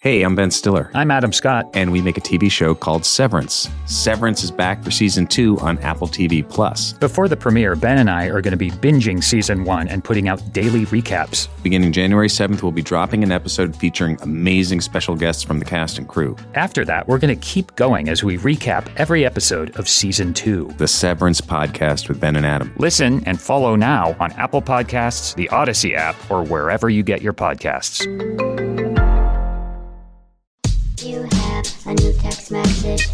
Hey, I'm Ben Stiller. I'm Adam Scott. And we make a TV show called Severance. Severance is back for season 2 on Apple TV+. Before the premiere, Ben and I are going to be binging season 1 and putting out daily recaps. Beginning January 7th, we'll be dropping an episode featuring amazing special guests from the cast and crew. After that, we're going to keep going as we recap every episode of season 2. The Severance Podcast with Ben and Adam. Listen and follow now on Apple Podcasts, the Odyssey app, or wherever you get your podcasts. You have a new text message.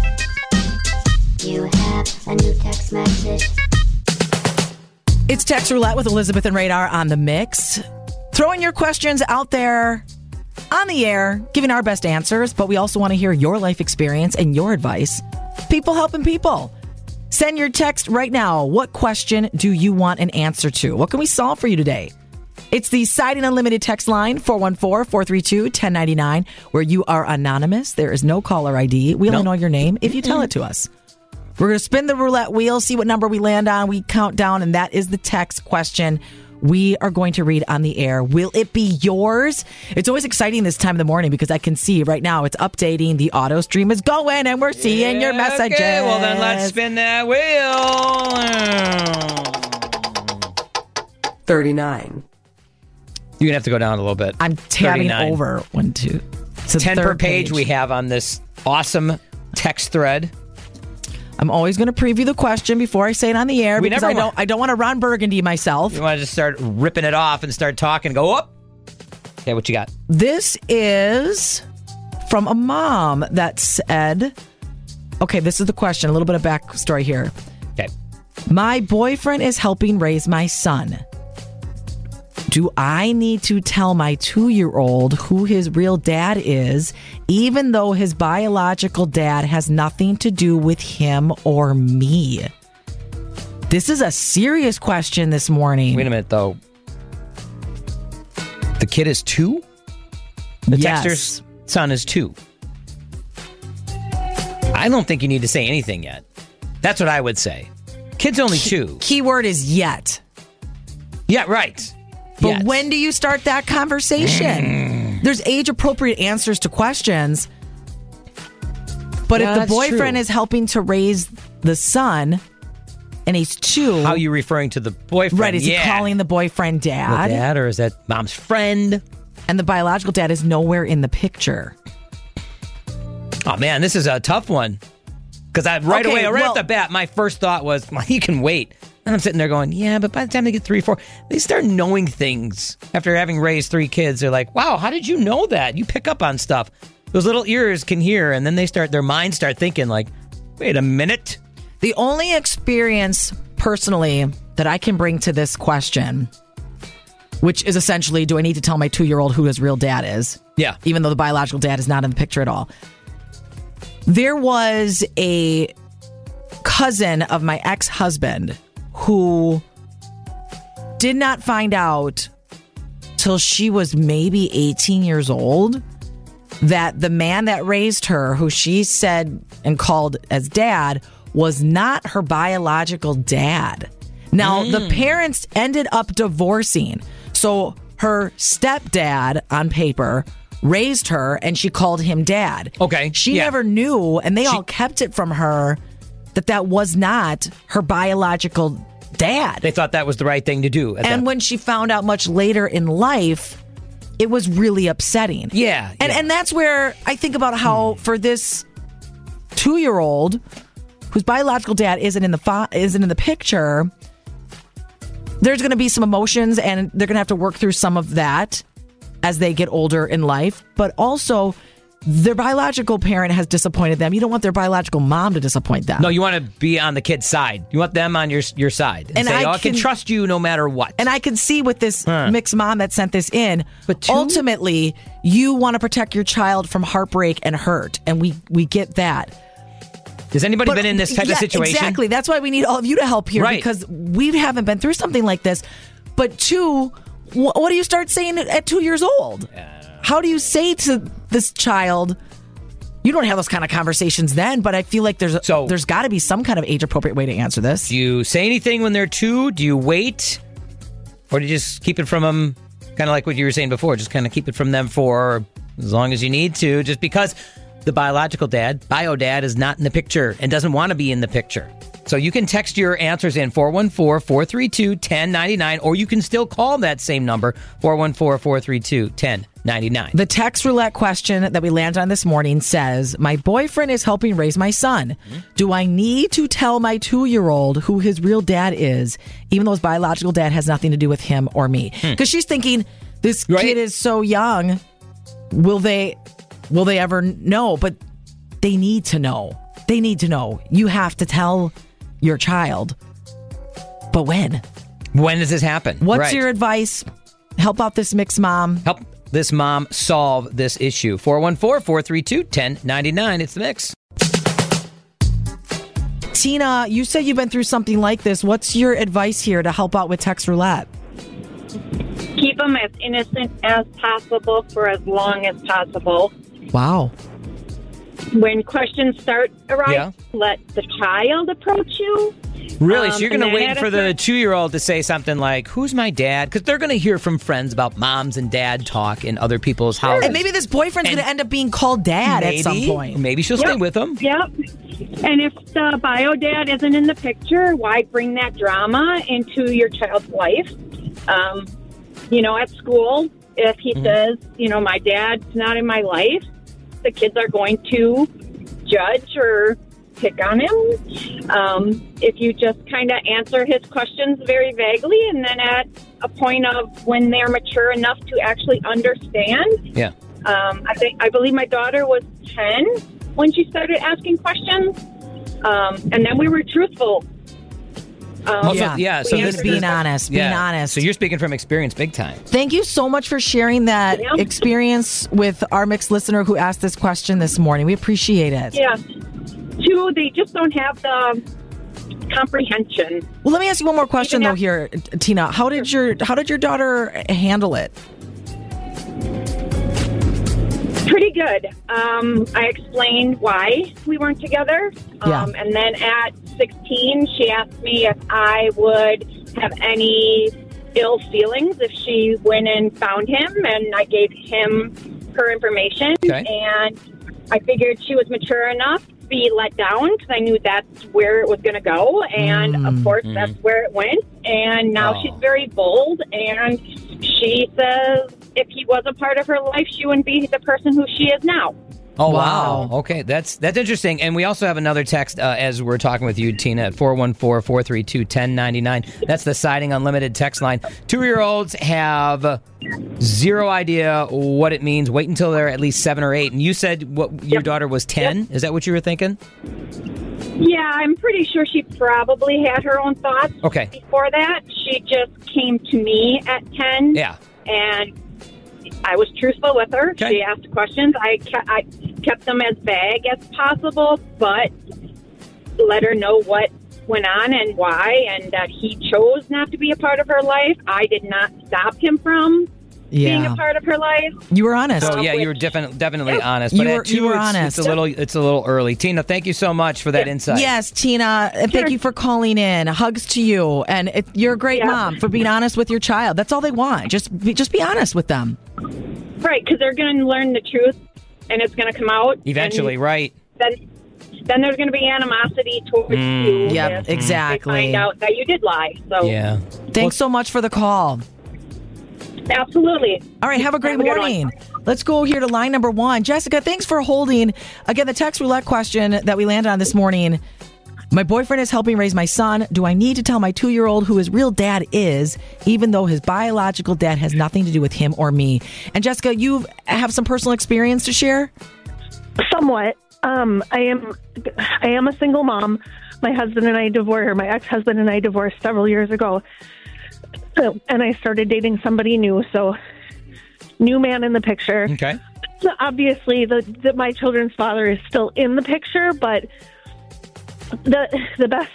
You have a new text message. It's Text Roulette with Elizabeth and Radar on the mix. Throwing your questions out there on the air, giving our best answers, but we also want to hear your life experience and your advice. People helping people. Send your text right now. What question do you want an answer to? What can we solve for you today? It's the Siding Unlimited text line, 414-432-1099, where you are anonymous. There is no caller ID. We only know your name if you tell it to us. We're going to spin the roulette wheel, see what number we land on. We count down, and that is the text question we are going to read on the air. Will it be yours? It's always exciting this time of the morning because I can see right now it's updating. The auto stream is going, and we're seeing your messages. Okay, well then let's spin that wheel. 39. You're going to have to go down a little bit. I'm tabbing 39. over 1, 2. It's 10 per page we have on this awesome text thread. I'm always going to preview the question before I say it on the air because I don't want to Ron Burgundy myself. You want to just start ripping it off and start talking. Go up. Okay, what you got? This is from a mom that said, okay, this is the question. A little bit of backstory here. Okay. My boyfriend is helping raise my son. Do I need to tell my 2-year-old who his real dad is, even though his biological dad has nothing to do with him or me? This is a serious question this morning. Wait a minute, though. The kid is 2? The texter's son is 2. I don't think you need to say anything yet. That's what I would say. Kid's only 2. Keyword is yet. Yeah, right. But when do you start that conversation? There's age-appropriate answers to questions. But if the boyfriend is helping to raise the son, and he's 2... How are you referring to the boyfriend? Right, is he calling the boyfriend dad? The dad, or is that mom's friend? And the biological dad is nowhere in the picture. Oh, man, this is a tough one. Because right off the bat, my first thought was, well, he can wait. And I'm sitting there going, yeah, but by the time they get 3, 4, they start knowing things. After having raised 3 kids, they're like, wow, how did you know that? You pick up on stuff. Those little ears can hear, and then their minds start thinking like, wait a minute. The only experience personally that I can bring to this question, which is essentially, do I need to tell my 2-year-old who his real dad is? Yeah. Even though the biological dad is not in the picture at all. There was a cousin of my ex-husband who did not find out till she was maybe 18 years old that the man that raised her, who she said and called as dad, was not her biological dad. Now, the parents ended up divorcing. So her stepdad, on paper, raised her and she called him dad. Okay. She never knew, and they all kept it from her, that was not her biological dad. They thought that was the right thing to do. And when she found out much later in life, it was really upsetting. Yeah. And that's where I think about how for this 2-year-old whose biological dad isn't in the picture, there's going to be some emotions and they're going to have to work through some of that as they get older in life. But also, their biological parent has disappointed them. You don't want their biological mom to disappoint them. No, you want to be on the kid's side. You want them on your side. And say, I can trust you no matter what. And I can see with this mixed mom that sent this in, but ultimately, you want to protect your child from heartbreak and hurt. And we get that. Has anybody been in this type of situation? Exactly. That's why we need all of you to help here. Right. Because we haven't been through something like this. But 2, what do you start saying at 2 years old? How do you say to this child, you don't have those kind of conversations then, but I feel like there's got to be some kind of age-appropriate way to answer this. Do you say anything when they're 2? Do you wait? Or do you just keep it from them, kind of like what you were saying before, just kind of keep it from them for as long as you need to, just because the biological dad, bio dad, is not in the picture and doesn't want to be in the picture. So you can text your answers in 414-432-1099, or you can still call that same number, 414-432-1099. The text roulette question that we landed on this morning says, my boyfriend is helping raise my son. Do I need to tell my 2-year-old who his real dad is, even though his biological dad has nothing to do with him or me? Because she's thinking, this kid is so young. Will they ever know? But they need to know. They need to know. You have to tell your child. But when? When does this happen? What's your advice? Help out this mixed mom. Help this mom solve this issue. 414-432-1099. It's The Mix. Tina, you said you've been through something like this. What's your advice here to help out with text roulette? Keep them as innocent as possible for as long as possible. Wow. When questions start arising, let the child approach you. Really? So you're going to and then wait for the 2-year-old to say something like, who's my dad? Because they're going to hear from friends about moms and dad talk in other people's houses. And maybe this boyfriend's going to end up being called dad at some point. Maybe she'll stay with him. Yep. And if the bio dad isn't in the picture, why bring that drama into your child's life? At school, if he says, my dad's not in my life, the kids are going to judge or pick on him. If you just kind of answer his questions very vaguely, and then at a point of when they're mature enough to actually understand. I believe my daughter was 10 when she started asking questions, and then we were truthful. So being honest. So you're speaking from experience big time. Thank you so much for sharing that experience with our mixed listener who asked this question this morning. We appreciate it. Yeah. 2, they just don't have the comprehension. Well, let me ask you one more question though here, Tina. How did your daughter handle it? Pretty good. I explained why we weren't together. And then at 16, she asked me if I would have any ill feelings if she went and found him, and I gave him her information. And I figured she was mature enough to be let down because I knew that's where it was going to go. And, of course, that's where it went. And now she's very bold, and she says if he was a part of her life, she wouldn't be the person who she is now. Oh, wow. Okay, that's interesting. And we also have another text as we're talking with you, Tina, at 414-432-1099. That's the Siding Unlimited text line. 2-year-olds have zero idea what it means. Wait until they're at least 7 or 8. And you said your daughter was 10? Is that what you were thinking? Yeah, I'm pretty sure she probably had her own thoughts before that. She just came to me at 10. Yeah. And I was truthful with her. She asked questions. I kept them as vague as possible, but let her know what went on and why, and that he chose not to be a part of her life. I did not stop him from being a part of her life. You were honest. So you were definitely honest. But at 2, you were honest. It's a little early. Tina, thank you so much for that insight. Yes, Tina, and thank you for calling in. Hugs to you, and you're a great mom for being honest with your child. That's all they want. Just be honest with them. Right, because they're going to learn the truth, and it's going to come out eventually. Right. Then there's going to be animosity towards you. Yep, exactly. They find out that you did lie. So thanks so much for the call. Absolutely. All right, have a great morning. Let's go here to line number 1. Jessica, thanks for holding. Again, the text roulette question that we landed on this morning. My boyfriend is helping raise my son. Do I need to tell my 2-year-old who his real dad is, even though his biological dad has nothing to do with him or me? And Jessica, you have some personal experience to share? Somewhat. I am a single mom. My husband and I divorced, my ex-husband and I divorced several years ago. And I started dating somebody new, so new man in the picture. Okay. So obviously, my children's father is still in the picture, but the best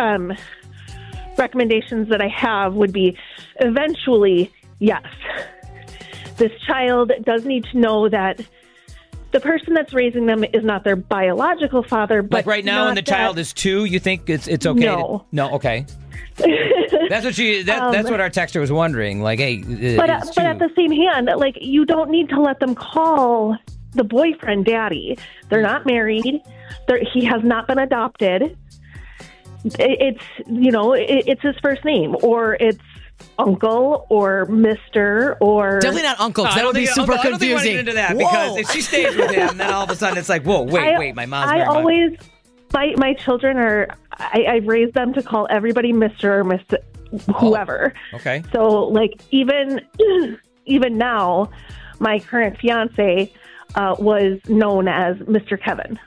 recommendations that I have would be eventually, yes. This child does need to know that the person that's raising them is not their biological father. But like right now, and the child is 2, you think it's okay? No. No, okay. That's what that's what our texter was wondering. Like, hey, but at the same hand, like, you don't need to let them call the boyfriend daddy. They're not married. He has not been adopted. It's, it's his first name, or it's uncle or Mr. or definitely not uncle. That would be super confusing. I don't think I into that because if she stays with him, then all of a sudden it's like, whoa, wait, my mom's married. I always, my children are. I've raised them to call everybody Mr. or Mr. whoever. Okay. So like even now, my current fiance was known as Mr. Kevin.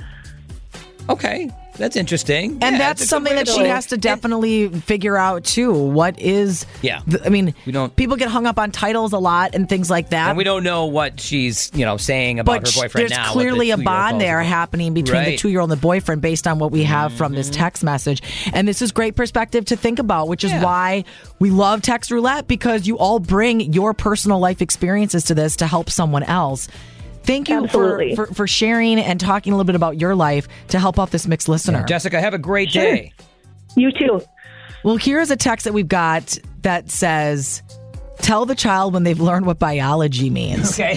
Okay. That's interesting. And that's something that she has to definitely figure out, too. What is... Yeah. People get hung up on titles a lot and things like that. And we don't know what she's, saying about her boyfriend now. There's clearly a bond there happening between the 2-year-old and the boyfriend based on what we have from this text message. And this is great perspective to think about, which is why we love Text Roulette, because you all bring your personal life experiences to this to help someone else. Thank you for sharing and talking a little bit about your life to help out this mixed listener. Yeah, Jessica, have a great day. You too. Well, here's a text that we've got that says, tell the child when they've learned what biology means. Okay.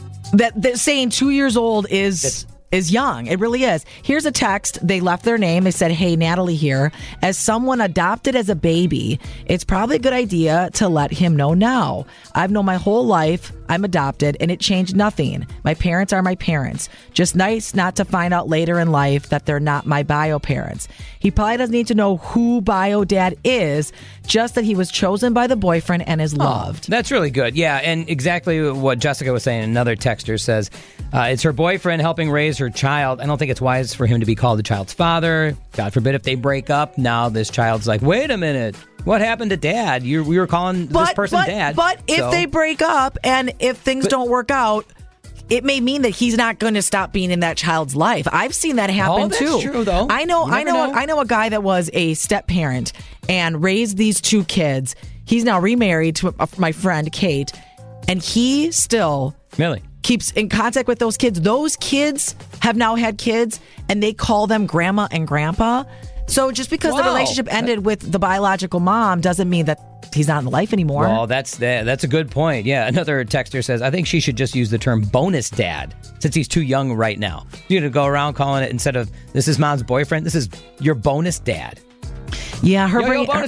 That saying 2 years old is young. It really is. Here's a text. They left their name. They said, hey, Natalie here. As someone adopted as a baby, it's probably a good idea to let him know now. I've known my whole life I'm adopted, and it changed nothing. My parents are my parents. Just nice not to find out later in life that they're not my bio parents. He probably doesn't need to know who bio dad is, just that he was chosen by the boyfriend and is loved. That's really good. Yeah, and exactly what Jessica was saying. Another texter says, it's her boyfriend helping raise her child. I don't think it's wise for him to be called the child's father. God forbid if they break up. Now this child's like, wait a minute. What happened to dad? We were calling this person dad. But if they break up and if things don't work out, it may mean that he's not going to stop being in that child's life. I've seen that happen too. That's true, though. I know a guy that was a step parent and raised these 2 kids. He's now remarried to my friend Kate, and he still keeps in contact with those kids. Those kids have now had kids, and they call them grandma and grandpa. So just because the relationship ended with the biological mom doesn't mean that he's not in life anymore. Well, that's a good point. Yeah, another texter says, I think she should just use the term bonus dad since he's too young right now. You're going to go around calling it, instead of this is mom's boyfriend, this is your bonus dad. Yeah, her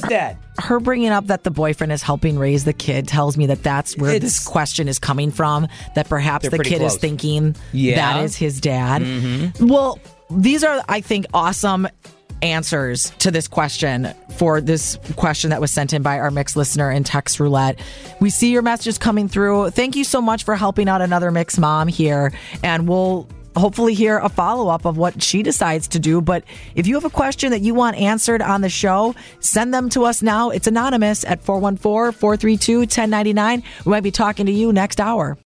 bringing up that the boyfriend is helping raise the kid tells me that that's where this question is coming from, that perhaps the kid is thinking that is his dad. Mm-hmm. Well, these are, I think, awesome answers to this question, for this question that was sent in by our mixed listener in Text Roulette. We see your messages coming through. Thank you so much for helping out another mixed mom here, and we'll hopefully hear a follow-up of what she decides to do. But if you have a question that you want answered on the show, send them to us now. It's anonymous at 414-432-1099. We might be talking to you next hour.